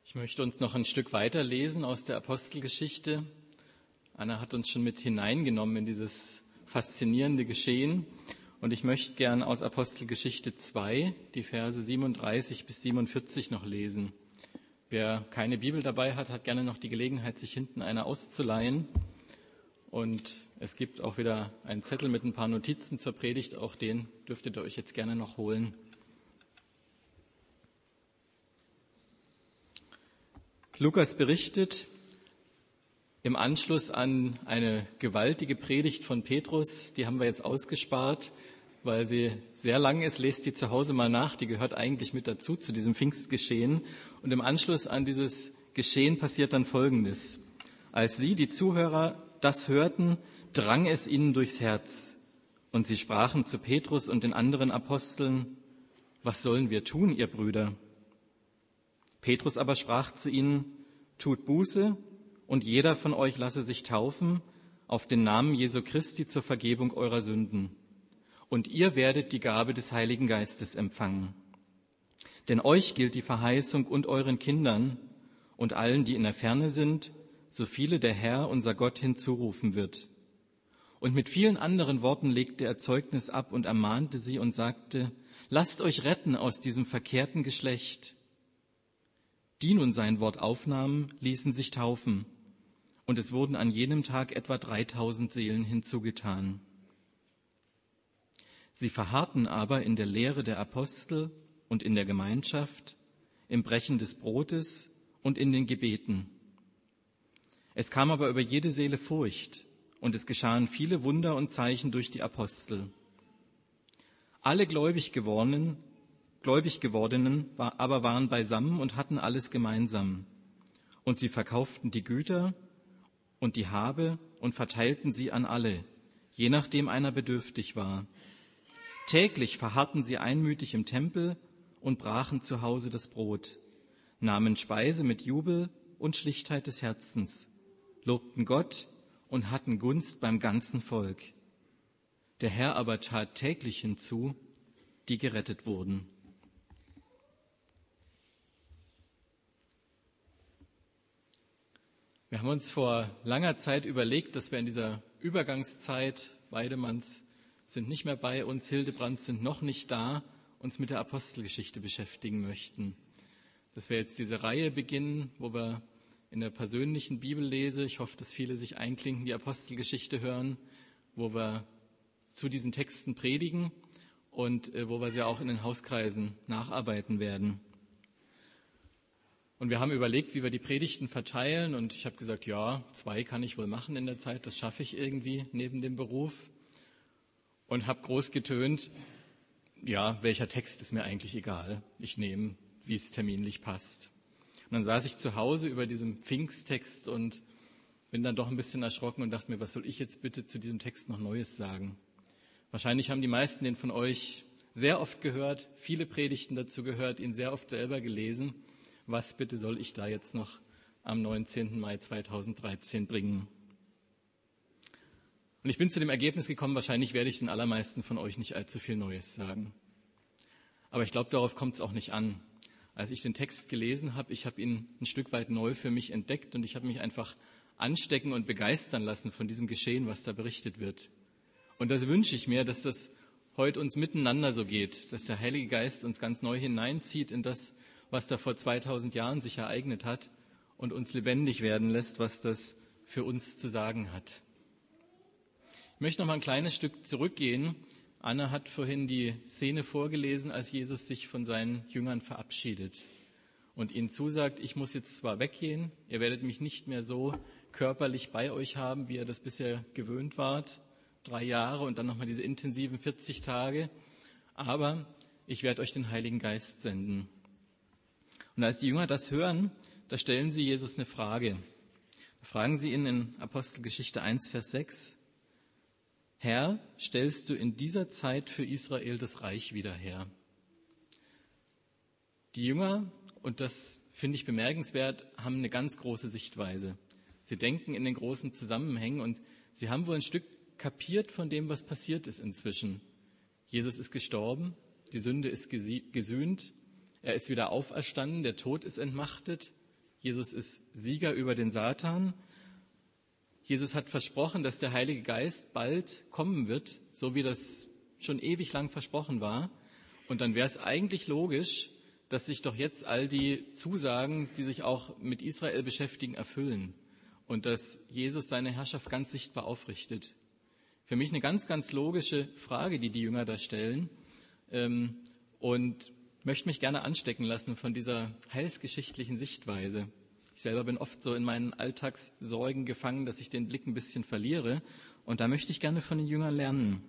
Ich möchte uns noch ein Stück weiter lesen aus der Apostelgeschichte. Anna hat uns schon mit hineingenommen in dieses faszinierende Geschehen. Und ich möchte gern aus Apostelgeschichte 2 die Verse 37 bis 47 noch lesen. Wer keine Bibel dabei hat, hat gerne noch die Gelegenheit, sich hinten eine auszuleihen. Und es gibt auch wieder einen Zettel mit ein paar Notizen zur Predigt. Auch den dürftet ihr euch jetzt gerne noch holen. Lukas berichtet im Anschluss an eine gewaltige Predigt von Petrus, die haben wir jetzt ausgespart, weil sie sehr lang ist. Lest die zu Hause mal nach, die gehört eigentlich mit dazu, zu diesem Pfingstgeschehen. Und im Anschluss an dieses Geschehen passiert dann Folgendes. Als sie, die Zuhörer, das hörten, drang es ihnen durchs Herz. Und sie sprachen zu Petrus und den anderen Aposteln: Was sollen wir tun, ihr Brüder? Petrus aber sprach zu ihnen: Tut Buße und jeder von euch lasse sich taufen auf den Namen Jesu Christi zur Vergebung eurer Sünden. Und ihr werdet die Gabe des Heiligen Geistes empfangen. Denn euch gilt die Verheißung und euren Kindern und allen, die in der Ferne sind, so viele der Herr, unser Gott, hinzurufen wird. Und mit vielen anderen Worten legte er Zeugnis ab und ermahnte sie und sagte: Lasst euch retten aus diesem verkehrten Geschlecht. Die nun sein Wort aufnahmen, ließen sich taufen, und es wurden an jenem Tag etwa 3000 Seelen hinzugetan. Sie verharrten aber in der Lehre der Apostel und in der Gemeinschaft, im Brechen des Brotes und in den Gebeten. Es kam aber über jede Seele Furcht, und es geschahen viele Wunder und Zeichen durch die Apostel. Alle gläubig Gewordenen aber waren beisammen und hatten alles gemeinsam. Und sie verkauften die Güter und die Habe und verteilten sie an alle, je nachdem einer bedürftig war. Täglich verharrten sie einmütig im Tempel und brachen zu Hause das Brot, nahmen Speise mit Jubel und Schlichtheit des Herzens, lobten Gott und hatten Gunst beim ganzen Volk. Der Herr aber tat täglich hinzu, die gerettet wurden. Wir haben uns vor langer Zeit überlegt, dass wir in dieser Übergangszeit, Weidemanns sind nicht mehr bei uns, Hildebrands sind noch nicht da, uns mit der Apostelgeschichte beschäftigen möchten. Dass wir jetzt diese Reihe beginnen, wo wir in der persönlichen Bibellese, ich hoffe, dass viele sich einklinken, die Apostelgeschichte hören, wo wir zu diesen Texten predigen und wo wir sie auch in den Hauskreisen nacharbeiten werden. Und wir haben überlegt, wie wir die Predigten verteilen, und ich habe gesagt, ja, 2 kann ich wohl machen in der Zeit, das schaffe ich irgendwie neben dem Beruf, und habe groß getönt, ja, welcher Text ist mir eigentlich egal, ich nehme, wie es terminlich passt. Und dann saß ich zu Hause über diesem Pfingsttext und bin dann doch ein bisschen erschrocken und dachte mir, was soll ich jetzt bitte zu diesem Text noch Neues sagen? Wahrscheinlich haben die meisten den von euch sehr oft gehört, viele Predigten dazu gehört, ihn sehr oft selber gelesen. Was bitte soll ich da jetzt noch am 19. Mai 2013 bringen? Und ich bin zu dem Ergebnis gekommen, wahrscheinlich werde ich den allermeisten von euch nicht allzu viel Neues sagen. Aber ich glaube, darauf kommt es auch nicht an. Als ich den Text gelesen habe, ich habe ihn ein Stück weit neu für mich entdeckt und ich habe mich einfach anstecken und begeistern lassen von diesem Geschehen, was da berichtet wird. Und das wünsche ich mir, dass das heute uns miteinander so geht, dass der Heilige Geist uns ganz neu hineinzieht in das, was da vor 2000 Jahren sich ereignet hat und uns lebendig werden lässt, was das für uns zu sagen hat. Ich möchte noch mal ein kleines Stück zurückgehen. Anna hat vorhin die Szene vorgelesen, als Jesus sich von seinen Jüngern verabschiedet und ihnen zusagt, ich muss jetzt zwar weggehen, ihr werdet mich nicht mehr so körperlich bei euch haben, wie ihr das bisher gewöhnt wart, 3 Jahre und dann nochmal diese intensiven 40 Tage, aber ich werde euch den Heiligen Geist senden. Und als die Jünger das hören, da stellen sie Jesus eine Frage. Da fragen sie ihn in Apostelgeschichte 1, Vers 6, Herr, stellst du in dieser Zeit für Israel das Reich wieder her? Die Jünger, und das finde ich bemerkenswert, haben eine ganz große Sichtweise. Sie denken in den großen Zusammenhängen und sie haben wohl ein Stück kapiert von dem, was passiert ist inzwischen. Jesus ist gestorben, die Sünde ist gesühnt, er ist wieder auferstanden, der Tod ist entmachtet, Jesus ist Sieger über den Satan. Jesus hat versprochen, dass der Heilige Geist bald kommen wird, so wie das schon ewig lang versprochen war. Und dann wäre es eigentlich logisch, dass sich doch jetzt all die Zusagen, die sich auch mit Israel beschäftigen, erfüllen und dass Jesus seine Herrschaft ganz sichtbar aufrichtet. Für mich eine ganz, ganz logische Frage, die Jünger da stellen, und möchte mich gerne anstecken lassen von dieser heilsgeschichtlichen Sichtweise. Ich selber bin oft so in meinen Alltagssorgen gefangen, dass ich den Blick ein bisschen verliere. Und da möchte ich gerne von den Jüngern lernen.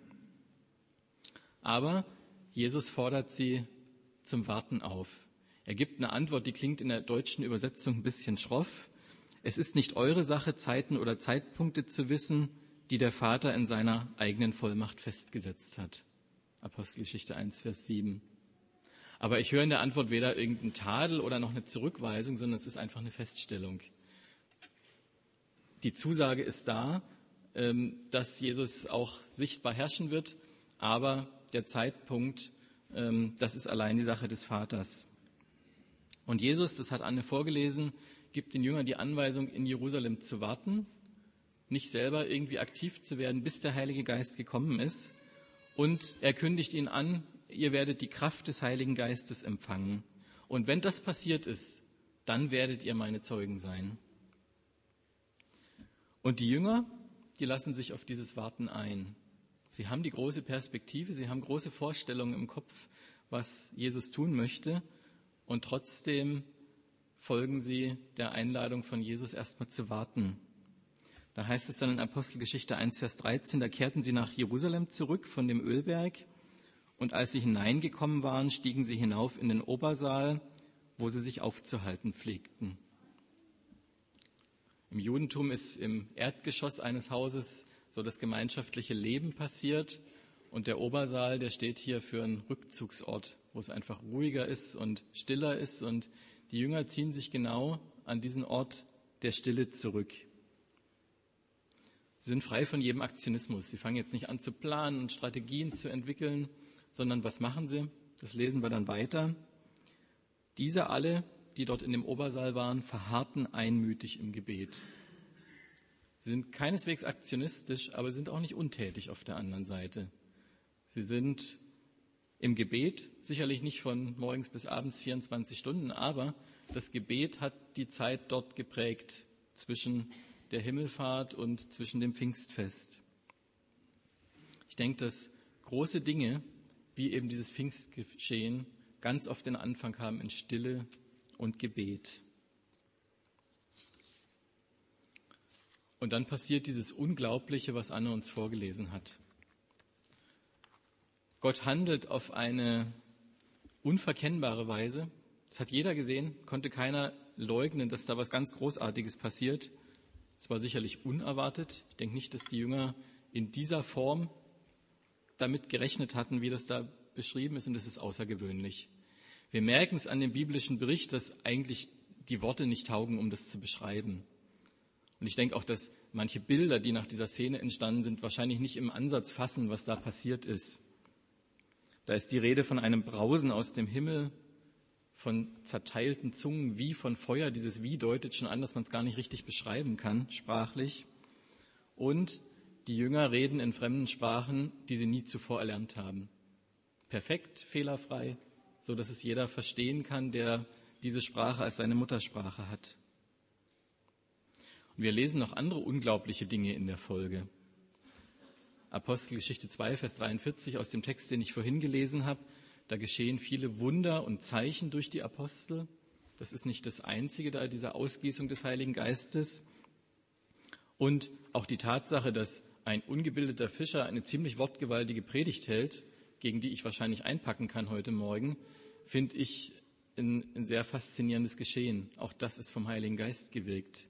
Aber Jesus fordert sie zum Warten auf. Er gibt eine Antwort, die klingt in der deutschen Übersetzung ein bisschen schroff. Es ist nicht eure Sache, Zeiten oder Zeitpunkte zu wissen, die der Vater in seiner eigenen Vollmacht festgesetzt hat. Apostelgeschichte 1, Vers 7. Aber ich höre in der Antwort weder irgendeinen Tadel oder noch eine Zurückweisung, sondern es ist einfach eine Feststellung. Die Zusage ist da, dass Jesus auch sichtbar herrschen wird, aber der Zeitpunkt, das ist allein die Sache des Vaters. Und Jesus, das hat Anne vorgelesen, gibt den Jüngern die Anweisung, in Jerusalem zu warten, nicht selber irgendwie aktiv zu werden, bis der Heilige Geist gekommen ist. Und er kündigt ihnen an, ihr werdet die Kraft des Heiligen Geistes empfangen. Und wenn das passiert ist, dann werdet ihr meine Zeugen sein. Und die Jünger, die lassen sich auf dieses Warten ein. Sie haben die große Perspektive, sie haben große Vorstellungen im Kopf, was Jesus tun möchte. Und trotzdem folgen sie der Einladung von Jesus, erstmal zu warten. Da heißt es dann in Apostelgeschichte 1, Vers 13, da kehrten sie nach Jerusalem zurück von dem Ölberg. Und als sie hineingekommen waren, stiegen sie hinauf in den Obersaal, wo sie sich aufzuhalten pflegten. Im Judentum ist im Erdgeschoss eines Hauses so das gemeinschaftliche Leben passiert. Und der Obersaal, der steht hier für einen Rückzugsort, wo es einfach ruhiger ist und stiller ist. Und die Jünger ziehen sich genau an diesen Ort der Stille zurück. Sie sind frei von jedem Aktionismus. Sie fangen jetzt nicht an zu planen und Strategien zu entwickeln, sondern was machen sie? Das lesen wir dann weiter. Diese alle, die dort in dem Obersaal waren, verharrten einmütig im Gebet. Sie sind keineswegs aktionistisch, aber sind auch nicht untätig auf der anderen Seite. Sie sind im Gebet, sicherlich nicht von morgens bis abends 24 Stunden, aber das Gebet hat die Zeit dort geprägt zwischen der Himmelfahrt und zwischen dem Pfingstfest. Ich denke, dass große Dinge, wie eben dieses Pfingstgeschehen, ganz oft den Anfang haben in Stille und Gebet. Und dann passiert dieses Unglaubliche, was Anne uns vorgelesen hat. Gott handelt auf eine unverkennbare Weise. Das hat jeder gesehen, konnte keiner leugnen, dass da was ganz Großartiges passiert. Es war sicherlich unerwartet. Ich denke nicht, dass die Jünger in dieser Form damit gerechnet hatten, wie das da beschrieben ist, und das ist außergewöhnlich. Wir merken es an dem biblischen Bericht, dass eigentlich die Worte nicht taugen, um das zu beschreiben. Und ich denke auch, dass manche Bilder, die nach dieser Szene entstanden sind, wahrscheinlich nicht im Ansatz fassen, was da passiert ist. Da ist die Rede von einem Brausen aus dem Himmel, von zerteilten Zungen wie von Feuer. Dieses Wie deutet schon an, dass man es gar nicht richtig beschreiben kann, sprachlich. Und die Jünger reden in fremden Sprachen, die sie nie zuvor erlernt haben. Perfekt, fehlerfrei, so dass es jeder verstehen kann, der diese Sprache als seine Muttersprache hat. Und wir lesen noch andere unglaubliche Dinge in der Folge. Apostelgeschichte 2, Vers 43 aus dem Text, den ich vorhin gelesen habe. Da geschehen viele Wunder und Zeichen durch die Apostel. Das ist nicht das Einzige da, diese Ausgießung des Heiligen Geistes. Und auch die Tatsache, dass ein ungebildeter Fischer eine ziemlich wortgewaltige Predigt hält, gegen die ich wahrscheinlich einpacken kann heute Morgen, finde ich ein sehr faszinierendes Geschehen. Auch das ist vom Heiligen Geist gewirkt.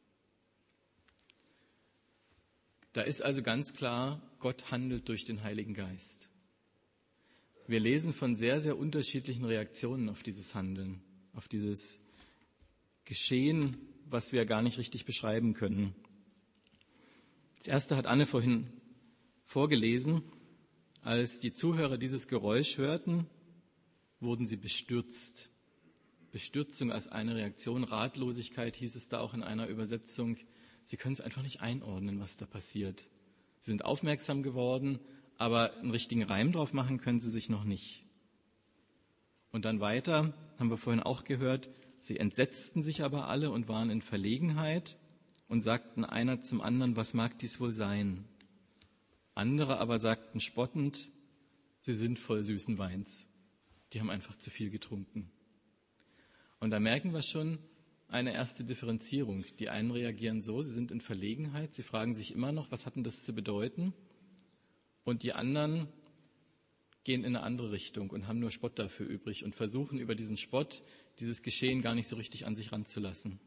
Da ist also ganz klar, Gott handelt durch den Heiligen Geist. Wir lesen von sehr, sehr unterschiedlichen Reaktionen auf dieses Handeln, auf dieses Geschehen, was wir gar nicht richtig beschreiben können. Das erste hat Anne vorhin vorgelesen. Als die Zuhörer dieses Geräusch hörten, wurden sie bestürzt. Bestürzung, als eine Reaktion, Ratlosigkeit hieß es da auch in einer Übersetzung. Sie können es einfach nicht einordnen, was da passiert. Sie sind aufmerksam geworden, aber einen richtigen Reim drauf machen können sie sich noch nicht. Und dann weiter, haben wir vorhin auch gehört, sie entsetzten sich aber alle und waren in Verlegenheit und sagten einer zum anderen, was mag dies wohl sein? Andere aber sagten spottend, sie sind voll süßen Weins. Die haben einfach zu viel getrunken. Und da merken wir schon eine erste Differenzierung. Die einen reagieren so, sie sind in Verlegenheit, sie fragen sich immer noch, was hat denn das zu bedeuten? Und die anderen gehen in eine andere Richtung und haben nur Spott dafür übrig und versuchen über diesen Spott dieses Geschehen gar nicht so richtig an sich ranzulassen.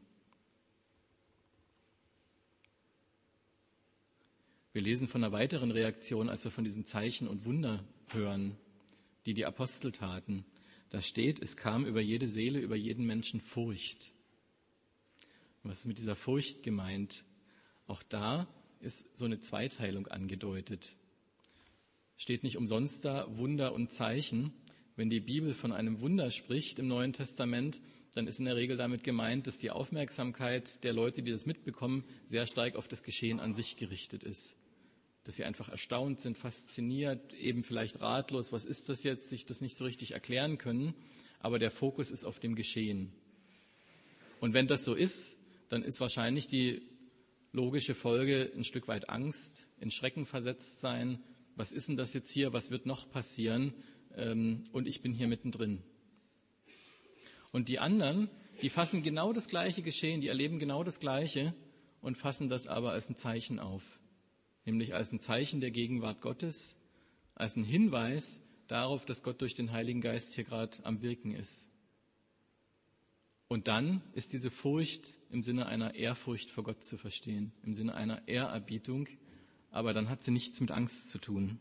Wir lesen von einer weiteren Reaktion, als wir von diesen Zeichen und Wunder hören, die die Apostel taten. Da steht, es kam über jede Seele, über jeden Menschen Furcht. Was ist mit dieser Furcht gemeint? Auch da ist so eine Zweiteilung angedeutet. Steht nicht umsonst da Wunder und Zeichen. Wenn die Bibel von einem Wunder spricht im Neuen Testament, dann ist in der Regel damit gemeint, dass die Aufmerksamkeit der Leute, die das mitbekommen, sehr stark auf das Geschehen an sich gerichtet ist. Dass sie einfach erstaunt sind, fasziniert, eben vielleicht ratlos, was ist das jetzt, sich das nicht so richtig erklären können, aber der Fokus ist auf dem Geschehen. Und wenn das so ist, dann ist wahrscheinlich die logische Folge ein Stück weit Angst, in Schrecken versetzt sein. Was ist denn das jetzt hier, was wird noch passieren? Und ich bin hier mittendrin. Und die anderen, die fassen genau das gleiche Geschehen, die erleben genau das Gleiche und fassen das aber als ein Zeichen auf. Nämlich als ein Zeichen der Gegenwart Gottes, als ein Hinweis darauf, dass Gott durch den Heiligen Geist hier gerade am Wirken ist. Und dann ist diese Furcht im Sinne einer Ehrfurcht vor Gott zu verstehen, im Sinne einer Ehrerbietung, aber dann hat sie nichts mit Angst zu tun.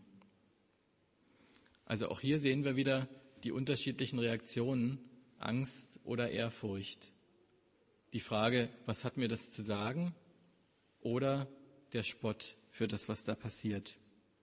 Also auch hier sehen wir wieder die unterschiedlichen Reaktionen, Angst oder Ehrfurcht. Die Frage, was hat mir das zu sagen? Oder der Spott für das, was da passiert.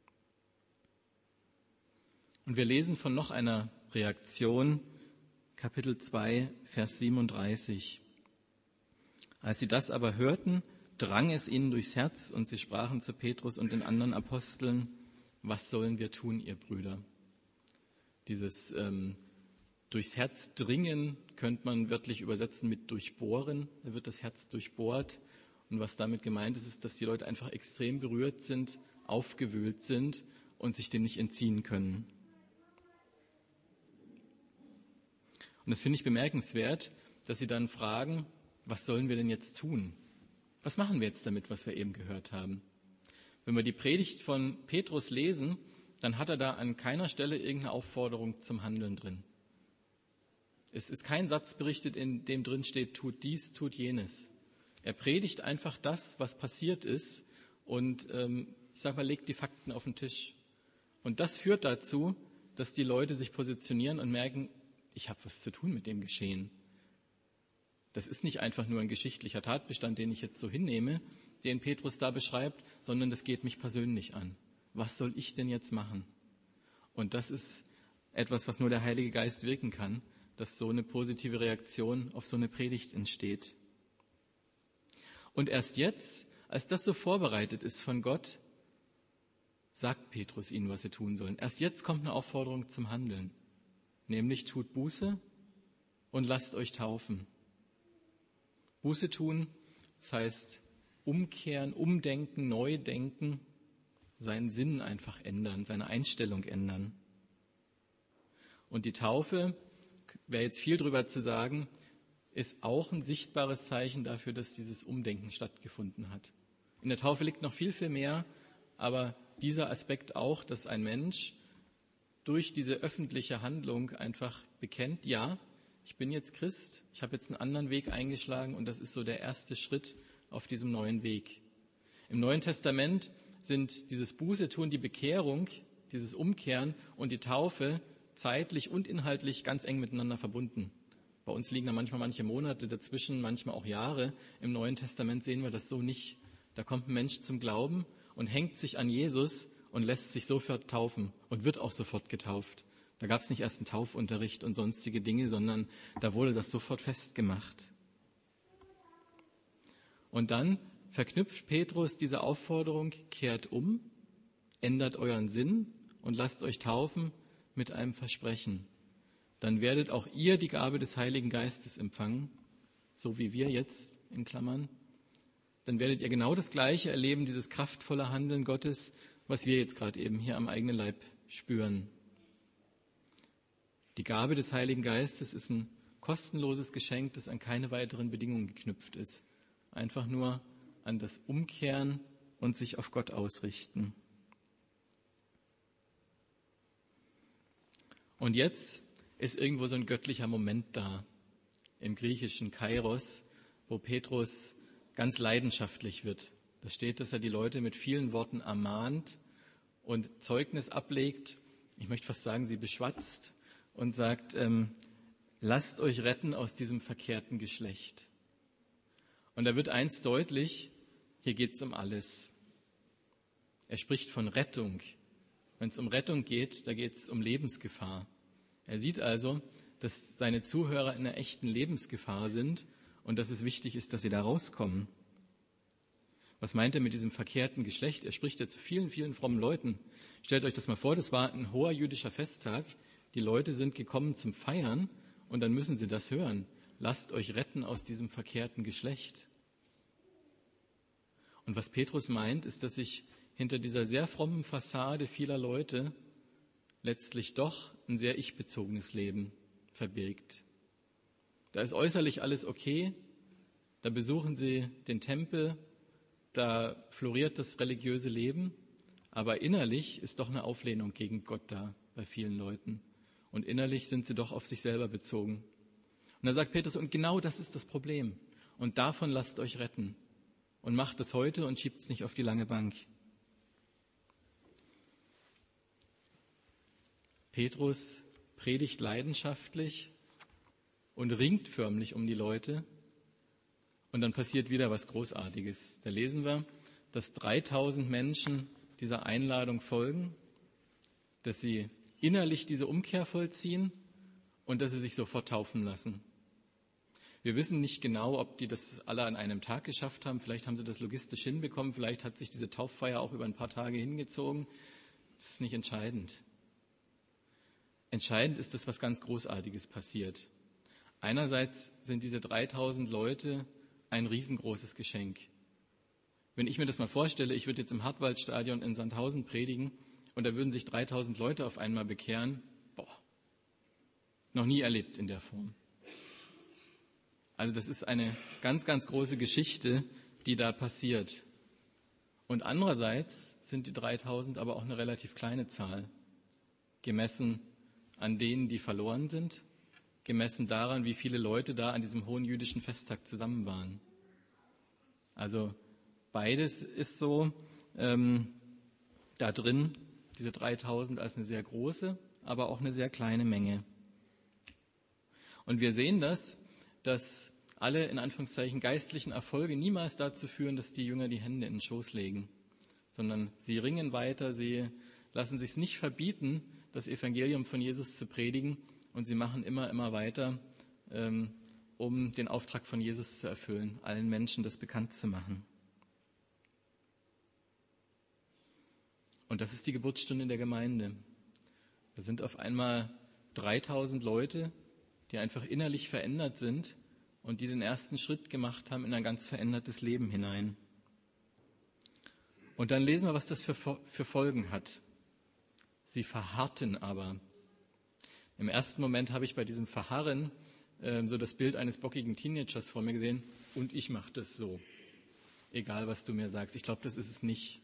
Und wir lesen von noch einer Reaktion, Kapitel 2, Vers 37. Als sie das aber hörten, drang es ihnen durchs Herz und sie sprachen zu Petrus und den anderen Aposteln, was sollen wir tun, ihr Brüder? Dieses durchs Herz dringen könnte man wörtlich übersetzen mit durchbohren. Da wird das Herz durchbohrt. Und was damit gemeint ist, ist, dass die Leute einfach extrem berührt sind, aufgewühlt sind und sich dem nicht entziehen können. Und das finde ich bemerkenswert, dass sie dann fragen, was sollen wir denn jetzt tun? Was machen wir jetzt damit, was wir eben gehört haben? Wenn wir die Predigt von Petrus lesen, dann hat er da an keiner Stelle irgendeine Aufforderung zum Handeln drin. Es ist kein Satz berichtet, in dem drin steht, tut dies, tut jenes. Er predigt einfach das, was passiert ist und legt die Fakten auf den Tisch. Und das führt dazu, dass die Leute sich positionieren und merken, ich habe was zu tun mit dem Geschehen. Das ist nicht einfach nur ein geschichtlicher Tatbestand, den ich jetzt so hinnehme, den Petrus da beschreibt, sondern das geht mich persönlich an. Was soll ich denn jetzt machen? Und das ist etwas, was nur der Heilige Geist wirken kann, dass so eine positive Reaktion auf so eine Predigt entsteht. Und erst jetzt, als das so vorbereitet ist von Gott, sagt Petrus ihnen, was sie tun sollen. Erst jetzt kommt eine Aufforderung zum Handeln, nämlich tut Buße und lasst euch taufen. Buße tun, das heißt umkehren, umdenken, neu denken, seinen Sinn einfach ändern, seine Einstellung ändern. Und die Taufe, wäre jetzt viel drüber zu sagen, ist auch ein sichtbares Zeichen dafür, dass dieses Umdenken stattgefunden hat. In der Taufe liegt noch viel, viel mehr, aber dieser Aspekt auch, dass ein Mensch durch diese öffentliche Handlung einfach bekennt, ja, ich bin jetzt Christ, ich habe jetzt einen anderen Weg eingeschlagen und das ist so der erste Schritt auf diesem neuen Weg. Im Neuen Testament sind dieses Bußetun, die Bekehrung, dieses Umkehren und die Taufe zeitlich und inhaltlich ganz eng miteinander verbunden. Bei uns liegen da manchmal manche Monate dazwischen, manchmal auch Jahre. Im Neuen Testament sehen wir das so nicht. Da kommt ein Mensch zum Glauben und hängt sich an Jesus und lässt sich sofort taufen und wird auch sofort getauft. Da gab es nicht erst einen Taufunterricht und sonstige Dinge, sondern da wurde das sofort festgemacht. Und dann verknüpft Petrus diese Aufforderung, kehrt um, ändert euren Sinn und lasst euch taufen mit einem Versprechen. Dann werdet auch ihr die Gabe des Heiligen Geistes empfangen, so wie wir jetzt in Klammern. Dann werdet ihr genau das Gleiche erleben, dieses kraftvolle Handeln Gottes, was wir jetzt gerade eben hier am eigenen Leib spüren. Die Gabe des Heiligen Geistes ist ein kostenloses Geschenk, das an keine weiteren Bedingungen geknüpft ist. Einfach nur an das Umkehren und sich auf Gott ausrichten. Und jetzt ist irgendwo so ein göttlicher Moment da, im griechischen Kairos, wo Petrus ganz leidenschaftlich wird. Da steht, dass er die Leute mit vielen Worten ermahnt und Zeugnis ablegt. Ich möchte fast sagen, sie beschwatzt und sagt, lasst euch retten aus diesem verkehrten Geschlecht. Und da wird eins deutlich, hier geht es um alles. Er spricht von Rettung. Wenn es um Rettung geht, da geht es um Lebensgefahr. Er sieht also, dass seine Zuhörer in einer echten Lebensgefahr sind und dass es wichtig ist, dass sie da rauskommen. Was meint er mit diesem verkehrten Geschlecht? Er spricht ja zu vielen, vielen frommen Leuten. Stellt euch das mal vor, das war ein hoher jüdischer Festtag. Die Leute sind gekommen zum Feiern und dann müssen sie das hören. Lasst euch retten aus diesem verkehrten Geschlecht. Und was Petrus meint, ist, dass sich hinter dieser sehr frommen Fassade vieler Leute letztlich doch ein sehr ich-bezogenes Leben verbirgt. Da ist äußerlich alles okay, da besuchen sie den Tempel, da floriert das religiöse Leben, aber innerlich ist doch eine Auflehnung gegen Gott da bei vielen Leuten. Und innerlich sind sie doch auf sich selber bezogen. Und da sagt Petrus, und genau das ist das Problem. Und davon lasst euch retten. Und macht es heute und schiebt es nicht auf die lange Bank. Petrus predigt leidenschaftlich und ringt förmlich um die Leute. Und dann passiert wieder was Großartiges. Da lesen wir, dass 3000 Menschen dieser Einladung folgen, dass sie innerlich diese Umkehr vollziehen und dass sie sich sofort taufen lassen. Wir wissen nicht genau, ob die das alle an einem Tag geschafft haben. Vielleicht haben sie das logistisch hinbekommen. Vielleicht hat sich diese Tauffeier auch über ein paar Tage hingezogen. Das ist nicht entscheidend. Entscheidend ist, dass was ganz Großartiges passiert. Einerseits sind diese 3000 Leute ein riesengroßes Geschenk. Wenn ich mir das mal vorstelle, ich würde jetzt im Hartwaldstadion in Sandhausen predigen und da würden sich 3000 Leute auf einmal bekehren. Noch nie erlebt in der Form. Also das ist eine ganz, ganz große Geschichte, die da passiert. Und andererseits sind die 3000 aber auch eine relativ kleine Zahl, gemessen an denen, die verloren sind, gemessen daran, wie viele Leute da an diesem hohen jüdischen Festtag zusammen waren. Also beides ist so da drin, diese 3000 als eine sehr große, aber auch eine sehr kleine Menge. Und wir sehen das, dass alle in Anführungszeichen geistlichen Erfolge niemals dazu führen, dass die Jünger die Hände in den Schoß legen, sondern sie ringen weiter, sie lassen sich nicht verbieten, das Evangelium von Jesus zu predigen und sie machen immer weiter, um den Auftrag von Jesus zu erfüllen, allen Menschen das bekannt zu machen. Und das ist die Geburtsstunde der Gemeinde. Da sind auf einmal 3000 Leute, die einfach innerlich verändert sind und die den ersten Schritt gemacht haben in ein ganz verändertes Leben hinein. Und dann lesen wir, was das für Folgen hat. Sie verharrten aber. Im ersten Moment habe ich bei diesem Verharren so das Bild eines bockigen Teenagers vor mir gesehen und ich mache das so. Egal, was du mir sagst. Ich glaube, das ist es nicht.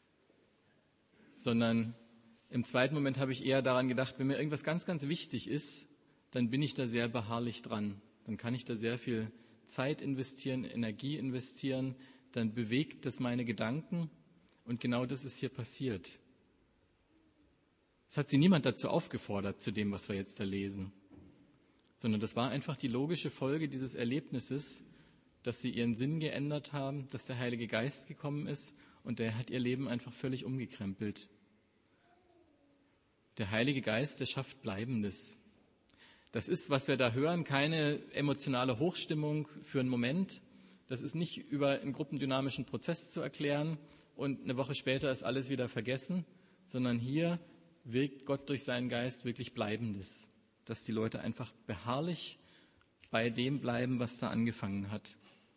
Sondern im zweiten Moment habe ich eher daran gedacht, wenn mir irgendwas ganz, ganz wichtig ist, dann bin ich da sehr beharrlich dran. Dann kann ich da sehr viel Zeit investieren, Energie investieren, dann bewegt das meine Gedanken und genau das ist hier passiert. Es hat sie niemand dazu aufgefordert, zu dem, was wir jetzt da lesen, sondern das war einfach die logische Folge dieses Erlebnisses, dass sie ihren Sinn geändert haben, dass der Heilige Geist gekommen ist und der hat ihr Leben einfach völlig umgekrempelt. Der Heilige Geist, der schafft Bleibendes. Das ist, was wir da hören, keine emotionale Hochstimmung für einen Moment. Das ist nicht über einen gruppendynamischen Prozess zu erklären und eine Woche später ist alles wieder vergessen, sondern hier wirkt Gott durch seinen Geist wirklich Bleibendes, dass die Leute einfach beharrlich bei dem bleiben, was da angefangen hat.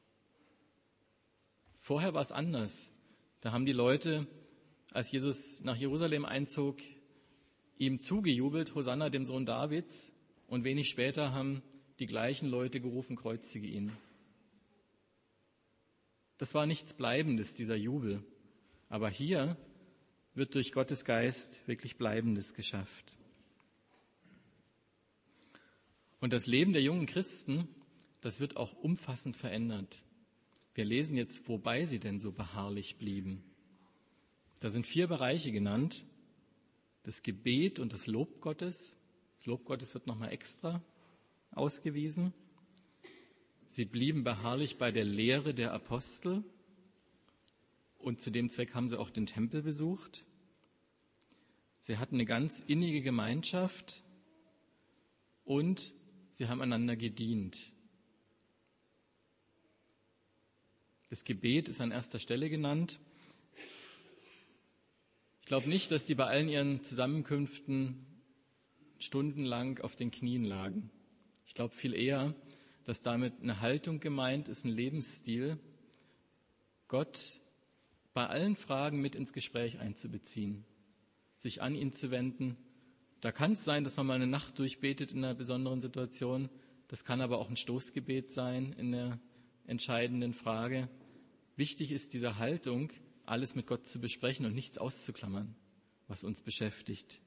Vorher war es anders. Da haben die Leute, als Jesus nach Jerusalem einzog, ihm zugejubelt, Hosanna dem Sohn Davids, und wenig später haben die gleichen Leute gerufen, kreuzige ihn. Das war nichts Bleibendes, dieser Jubel. Aber hier wird durch Gottes Geist wirklich Bleibendes geschafft. Und das Leben der jungen Christen, das wird auch umfassend verändert. Wir lesen jetzt, wobei sie denn so beharrlich blieben. Da sind 4 Bereiche genannt. Das Gebet und das Lob Gottes. Das Lob Gottes wird nochmal extra ausgewiesen. Sie blieben beharrlich bei der Lehre der Apostel. Und zu dem Zweck haben sie auch den Tempel besucht. Sie hatten eine ganz innige Gemeinschaft und sie haben einander gedient. Das Gebet ist an erster Stelle genannt. Ich glaube nicht, dass sie bei allen ihren Zusammenkünften stundenlang auf den Knien lagen. Ich glaube viel eher, dass damit eine Haltung gemeint ist, ein Lebensstil, Gott bei allen Fragen mit ins Gespräch einzubeziehen, sich an ihn zu wenden. Da kann es sein, dass man mal eine Nacht durchbetet in einer besonderen Situation. Das kann aber auch ein Stoßgebet sein in der entscheidenden Frage. Wichtig ist diese Haltung, alles mit Gott zu besprechen und nichts auszuklammern, was uns beschäftigt.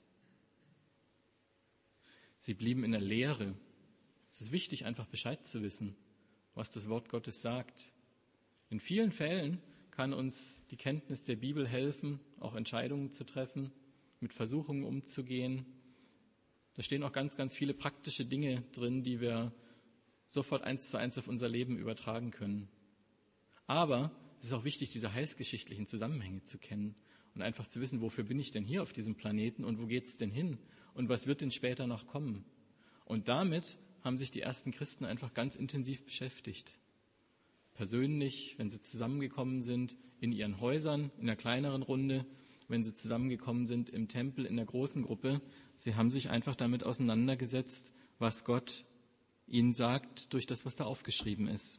Sie blieben in der Lehre. Es ist wichtig, einfach Bescheid zu wissen, was das Wort Gottes sagt. In vielen Fällen kann uns die Kenntnis der Bibel helfen, auch Entscheidungen zu treffen, mit Versuchungen umzugehen. Da stehen auch ganz, ganz viele praktische Dinge drin, die wir sofort 1:1 auf unser Leben übertragen können. Aber es ist auch wichtig, diese heilsgeschichtlichen Zusammenhänge zu kennen und einfach zu wissen, wofür bin ich denn hier auf diesem Planeten und wo geht's denn hin und was wird denn später noch kommen. Und damit haben sich die ersten Christen einfach ganz intensiv beschäftigt. Persönlich, wenn sie zusammengekommen sind, in ihren Häusern, in einer kleineren Runde, wenn sie zusammengekommen sind im Tempel, in der großen Gruppe. Sie haben sich einfach damit auseinandergesetzt, was Gott ihnen sagt durch das, was da aufgeschrieben ist.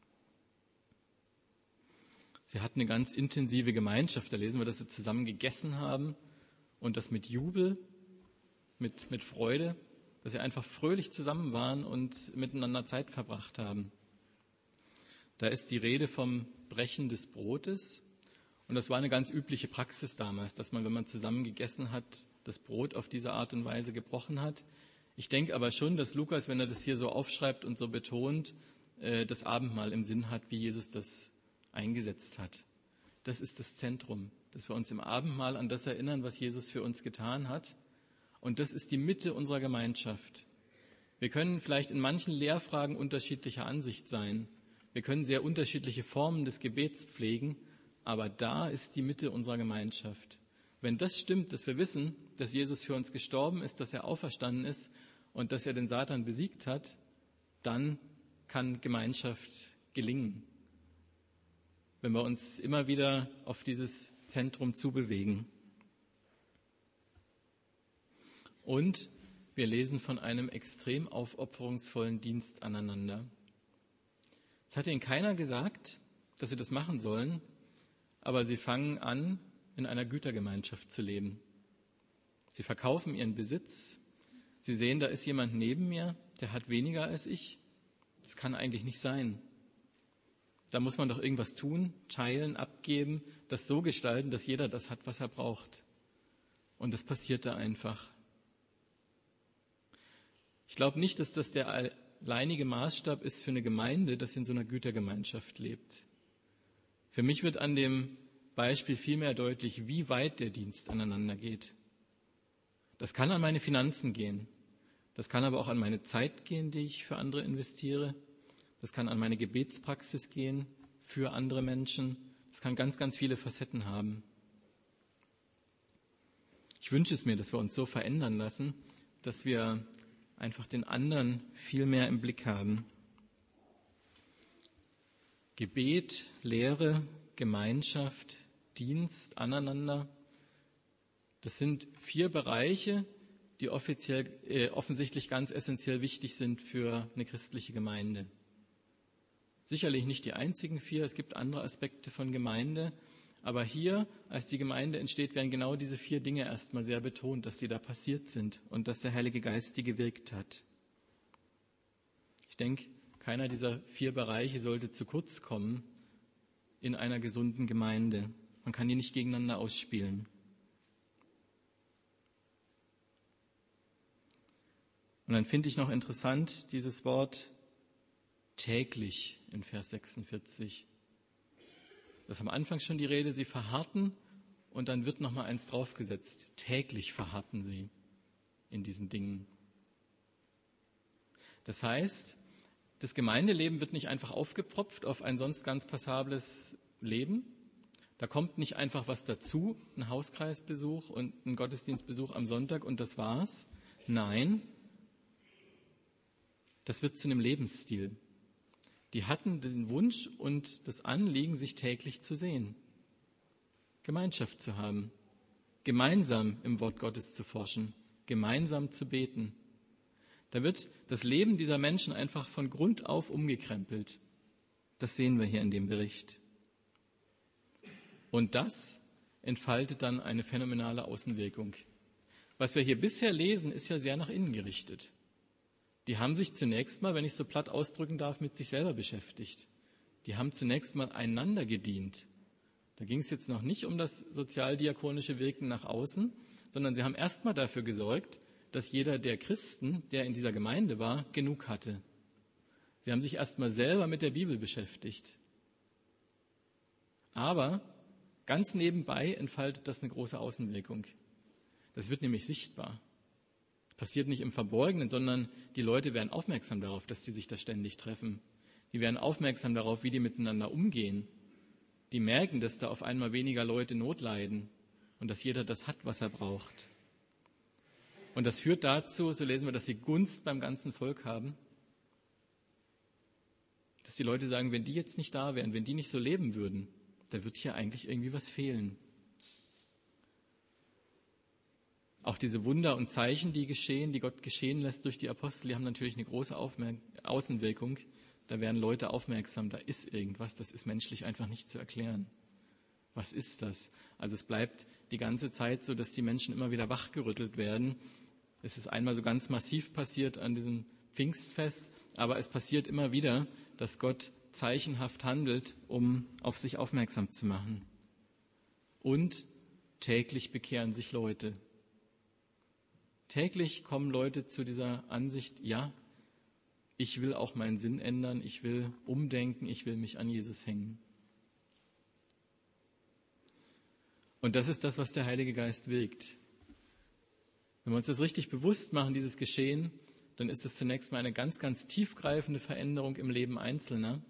Sie hatten eine ganz intensive Gemeinschaft. Da lesen wir, dass sie zusammen gegessen haben und das mit Jubel, mit Freude, dass sie einfach fröhlich zusammen waren und miteinander Zeit verbracht haben. Da ist die Rede vom Brechen des Brotes. Und das war eine ganz übliche Praxis damals, dass man, wenn man zusammen gegessen hat, das Brot auf diese Art und Weise gebrochen hat. Ich denke aber schon, dass Lukas, wenn er das hier so aufschreibt und so betont, das Abendmahl im Sinn hat, wie Jesus das eingesetzt hat. Das ist das Zentrum, dass wir uns im Abendmahl an das erinnern, was Jesus für uns getan hat. Und das ist die Mitte unserer Gemeinschaft. Wir können vielleicht in manchen Lehrfragen unterschiedlicher Ansicht sein. Wir können sehr unterschiedliche Formen des Gebets pflegen, aber da ist die Mitte unserer Gemeinschaft. Wenn das stimmt, dass wir wissen, dass Jesus für uns gestorben ist, dass er auferstanden ist und dass er den Satan besiegt hat, dann kann Gemeinschaft gelingen, wenn wir uns immer wieder auf dieses Zentrum zubewegen. Und wir lesen von einem extrem aufopferungsvollen Dienst aneinander. Es hat ihnen keiner gesagt, dass sie das machen sollen, aber sie fangen an, in einer Gütergemeinschaft zu leben. Sie verkaufen ihren Besitz. Sie sehen, da ist jemand neben mir, der hat weniger als ich. Das kann eigentlich nicht sein. Da muss man doch irgendwas tun, teilen, abgeben, das so gestalten, dass jeder das hat, was er braucht. Und das passierte einfach. Ich glaube nicht, dass das der alleinige Maßstab ist für eine Gemeinde, dass sie in so einer Gütergemeinschaft lebt. Für mich wird an dem Beispiel vielmehr deutlich, wie weit der Dienst aneinander geht. Das kann an meine Finanzen gehen. Das kann aber auch an meine Zeit gehen, die ich für andere investiere. Das kann an meine Gebetspraxis gehen für andere Menschen. Das kann ganz, ganz viele Facetten haben. Ich wünsche es mir, dass wir uns so verändern lassen, dass wir einfach den anderen viel mehr im Blick haben. Gebet, Lehre, Gemeinschaft, Dienst, aneinander, das sind 4 Bereiche, die offensichtlich ganz essentiell wichtig sind für eine christliche Gemeinde. Sicherlich nicht die einzigen 4, es gibt andere Aspekte von Gemeinde, aber hier, als die Gemeinde entsteht, werden genau diese 4 Dinge erstmal sehr betont, dass die da passiert sind und dass der Heilige Geist die gewirkt hat. Ich denke, keiner dieser 4 Bereiche sollte zu kurz kommen in einer gesunden Gemeinde. Man kann die nicht gegeneinander ausspielen. Und dann finde ich noch interessant dieses Wort täglich in Vers 46. Das ist am Anfang schon die Rede, sie verharrten und dann wird noch mal eins draufgesetzt. Täglich verharrten sie in diesen Dingen. Das heißt, das Gemeindeleben wird nicht einfach aufgepropft auf ein sonst ganz passables Leben. Da kommt nicht einfach was dazu, ein Hauskreisbesuch und ein Gottesdienstbesuch am Sonntag und das war's. Nein, das wird zu einem Lebensstil. Die hatten den Wunsch und das Anliegen, sich täglich zu sehen, Gemeinschaft zu haben, gemeinsam im Wort Gottes zu forschen, gemeinsam zu beten. Da wird das Leben dieser Menschen einfach von Grund auf umgekrempelt. Das sehen wir hier in dem Bericht. Und das entfaltet dann eine phänomenale Außenwirkung. Was wir hier bisher lesen, ist ja sehr nach innen gerichtet. Die haben sich zunächst mal, wenn ich es so platt ausdrücken darf, mit sich selber beschäftigt. Die haben zunächst mal einander gedient. Da ging es jetzt noch nicht um das sozialdiakonische Wirken nach außen, sondern sie haben erst mal dafür gesorgt, dass jeder der Christen, der in dieser Gemeinde war, genug hatte. Sie haben sich erst mal selber mit der Bibel beschäftigt. Aber ganz nebenbei entfaltet das eine große Außenwirkung. Das wird nämlich sichtbar. Passiert nicht im Verborgenen, sondern die Leute werden aufmerksam darauf, dass die sich da ständig treffen. Die werden aufmerksam darauf, wie die miteinander umgehen. Die merken, dass da auf einmal weniger Leute Not leiden und dass jeder das hat, was er braucht. Und das führt dazu, so lesen wir, dass sie Gunst beim ganzen Volk haben. Dass die Leute sagen, wenn die jetzt nicht da wären, wenn die nicht so leben würden, da wird hier eigentlich irgendwie was fehlen. Auch diese Wunder und Zeichen, die geschehen, die Gott geschehen lässt durch die Apostel, die haben natürlich eine große Außenwirkung. Da werden Leute aufmerksam, da ist irgendwas, das ist menschlich einfach nicht zu erklären. Was ist das? Also es bleibt die ganze Zeit so, dass die Menschen immer wieder wachgerüttelt werden. Es ist einmal so ganz massiv passiert an diesem Pfingstfest, aber es passiert immer wieder, dass Gott zeichenhaft handelt, um auf sich aufmerksam zu machen. Und täglich bekehren sich Leute. Täglich kommen Leute zu dieser Ansicht, ja, ich will auch meinen Sinn ändern, ich will umdenken, ich will mich an Jesus hängen. Und das ist das, was der Heilige Geist wirkt. Wenn wir uns das richtig bewusst machen, dieses Geschehen, dann ist es zunächst mal eine ganz, ganz tiefgreifende Veränderung im Leben Einzelner.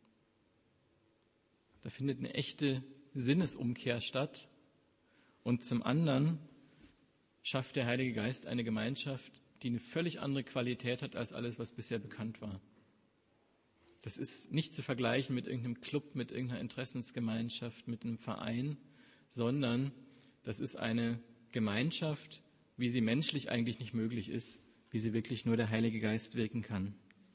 Da findet eine echte Sinnesumkehr statt. Und zum anderen schafft der Heilige Geist eine Gemeinschaft, die eine völlig andere Qualität hat als alles, was bisher bekannt war. Das ist nicht zu vergleichen mit irgendeinem Club, mit irgendeiner Interessensgemeinschaft, mit einem Verein, sondern das ist eine Gemeinschaft, wie sie menschlich eigentlich nicht möglich ist, wie sie wirklich nur der Heilige Geist wirken kann.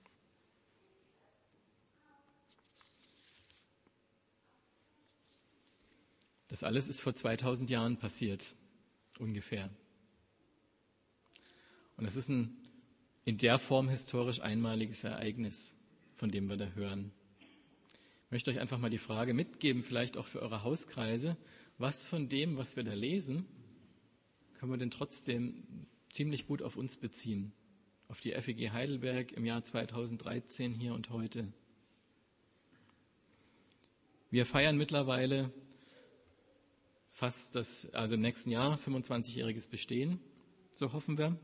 Das alles ist vor 2000 Jahren passiert, ungefähr. Und das ist ein in der Form historisch einmaliges Ereignis, von dem wir da hören. Ich möchte euch einfach mal die Frage mitgeben, vielleicht auch für eure Hauskreise, was von dem, was wir da lesen, können wir denn trotzdem ziemlich gut auf uns beziehen, auf die FEG Heidelberg im Jahr 2013 hier und heute. Wir feiern mittlerweile im nächsten Jahr 25-jähriges Bestehen, so hoffen wir.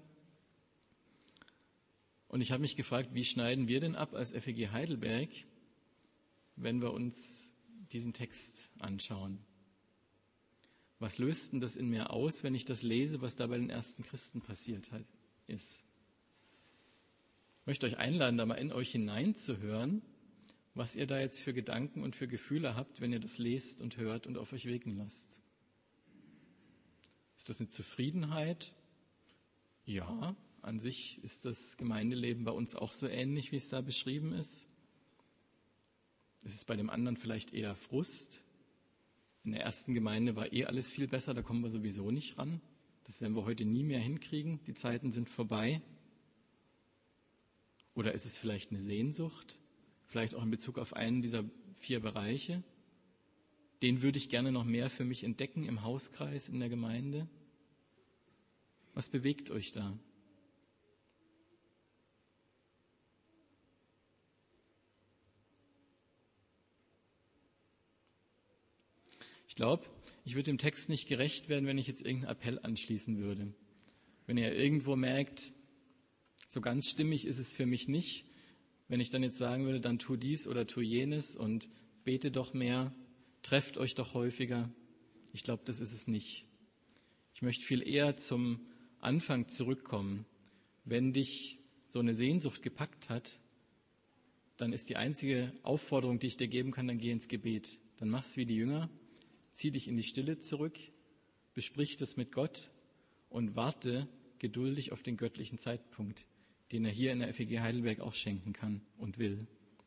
Und ich habe mich gefragt, wie schneiden wir denn ab als FEG Heidelberg, wenn wir uns diesen Text anschauen? Was löst denn das in mir aus, wenn ich das lese, was da bei den ersten Christen passiert ist? Ich möchte euch einladen, da mal in euch hineinzuhören, was ihr da jetzt für Gedanken und für Gefühle habt, wenn ihr das lest und hört und auf euch wirken lasst. Ist das eine Zufriedenheit? Ja, an sich ist das Gemeindeleben bei uns auch so ähnlich, wie es da beschrieben ist. Ist es bei dem anderen vielleicht eher Frust? In der ersten Gemeinde war alles viel besser, da kommen wir sowieso nicht ran. Das werden wir heute nie mehr hinkriegen, die Zeiten sind vorbei. Oder ist es vielleicht eine Sehnsucht? Vielleicht auch in Bezug auf einen dieser 4 Bereiche? Den würde ich gerne noch mehr für mich entdecken im Hauskreis, in der Gemeinde. Was bewegt euch da? Ich glaube, ich würde dem Text nicht gerecht werden, wenn ich jetzt irgendeinen Appell anschließen würde. Wenn ihr irgendwo merkt, so ganz stimmig ist es für mich nicht, wenn ich dann jetzt sagen würde, dann tu dies oder tu jenes und bete doch mehr, trefft euch doch häufiger. Ich glaube, das ist es nicht. Ich möchte viel eher zum Anfang zurückkommen. Wenn dich so eine Sehnsucht gepackt hat, dann ist die einzige Aufforderung, die ich dir geben kann, dann geh ins Gebet. Dann mach's wie die Jünger, zieh dich in die Stille zurück, besprich das mit Gott und warte geduldig auf den göttlichen Zeitpunkt, den er hier in der FEG Heidelberg auch schenken kann und will.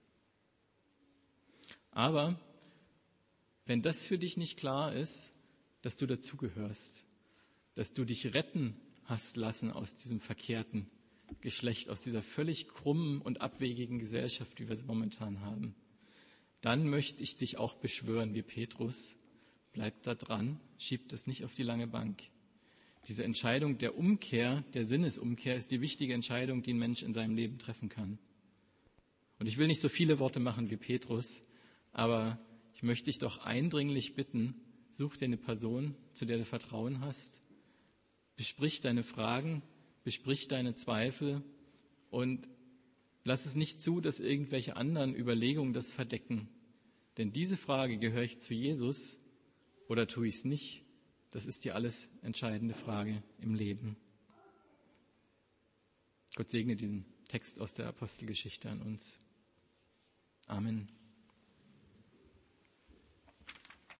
Aber wenn das für dich nicht klar ist, dass du dazugehörst, dass du dich retten hast lassen aus diesem verkehrten Geschlecht, aus dieser völlig krummen und abwegigen Gesellschaft, wie wir sie momentan haben, dann möchte ich dich auch beschwören wie Petrus, bleib da dran, schieb das nicht auf die lange Bank. Diese Entscheidung der Umkehr, der Sinnesumkehr, ist die wichtige Entscheidung, die ein Mensch in seinem Leben treffen kann. Und ich will nicht so viele Worte machen wie Petrus, aber ich möchte dich doch eindringlich bitten, such dir eine Person, zu der du Vertrauen hast, besprich deine Fragen, besprich deine Zweifel und lass es nicht zu, dass irgendwelche anderen Überlegungen das verdecken. Denn diese Frage, gehöre ich zu Jesus oder tue ich es nicht? Das ist die alles entscheidende Frage im Leben. Gott segne diesen Text aus der Apostelgeschichte an uns. Amen.